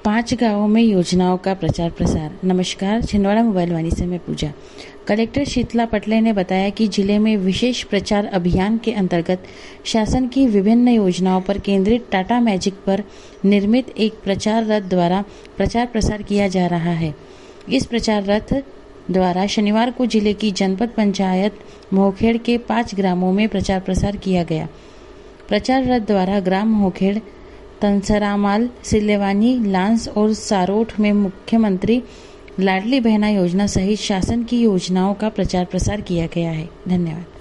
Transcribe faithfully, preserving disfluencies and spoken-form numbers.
पांच गांवों में योजनाओं का प्रचार प्रसार। नमस्कार, छिंदवाड़ा मोबाइल वाणी से मैं पूजा। कलेक्टर शीतला पटले ने बताया कि जिले में विशेष प्रचार अभियान के अंतर्गत शासन की विभिन्न योजनाओं पर केंद्रित टाटा मैजिक पर निर्मित एक प्रचार रथ द्वारा प्रचार प्रसार किया जा रहा है। इस प्रचार रथ द्वारा शनिवार को जिले की जनपद पंचायत मोहखेड़ के पांच ग्रामों में प्रचार प्रसार किया गया। प्रचार रथ द्वारा ग्राम मोहखेड़, तंसरामाल, सिलेवानी, लांस और सारोठ में मुख्यमंत्री लाडली बहना योजना सहित शासन की योजनाओं का प्रचार प्रसार किया गया है। धन्यवाद।